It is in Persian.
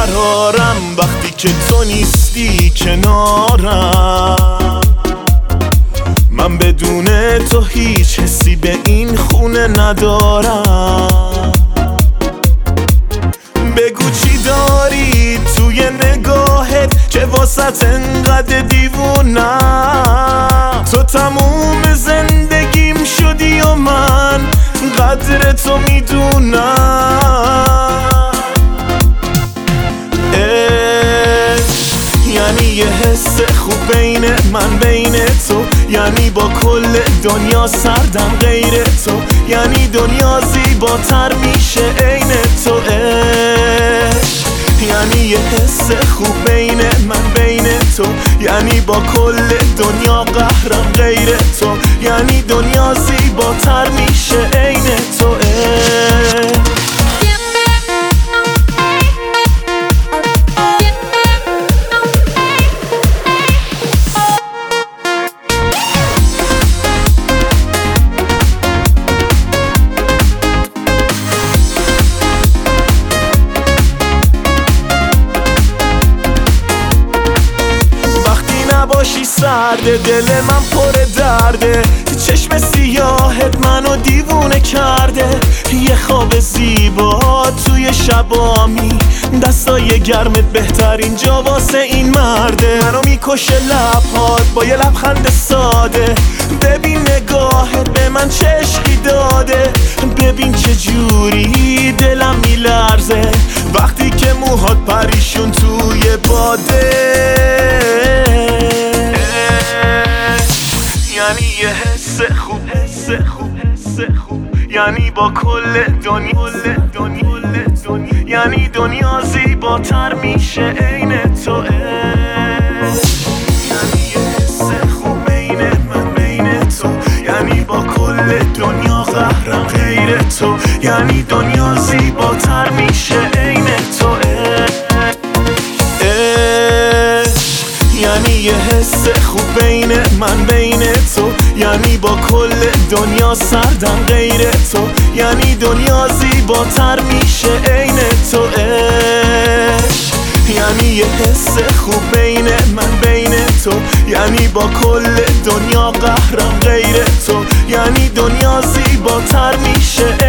بیقرارم وقتی که تو نیستی کنارم. من بدون تو هیچ حسی به این خونه ندارم. بگو چی داری توی نگاهت که واسط انقدر دیوونم. تو تموم زندگیم شدی و من قدر تو میدونم. یعنی یه حس خوب بین من بین تو، یعنی با کل دنیا سردم غیر تو، یعنی دنیا زیباتر میشه عین تو. یعنی یه حس خوب بین من بین تو، یعنی با کل دنیا قهرم غیر تو، یعنی دنیا زیباتر میشه عین تو. باشی سرده دل من پر درده، چشم سیاهت منو دیوونه کرده. یه خواب زیبا توی شبامی، دستای گرمت بهترین جا واسه این مرده. منو میکشه لبهات با یه لبخند ساده، ببین نگاهت به من چه عشقی داده. ببین چه جوری دلم میلرزه وقتی که موهات پریشون توی باده. یعنی یه حس خوب حس خوب حس خوب، یعنی با کل دنیا یعنی دنیا زیباتر میشه عین تو. یعنی یه حس خوب بین من بین تو، یعنی با کل دنیا قهرم غیر تو، یعنی دنیا زیباتر میشه عین تو. یعنی یه حس خوب بین من بین تو، یعنی با کل دنیا سردم غیر تو، یعنی دنیا زیباتر میشه عین تو. یعنی یه حس خوب بین من بین تو، یعنی با کل دنیا قهرم غیر تو، یعنی دنیا زیباتر میشه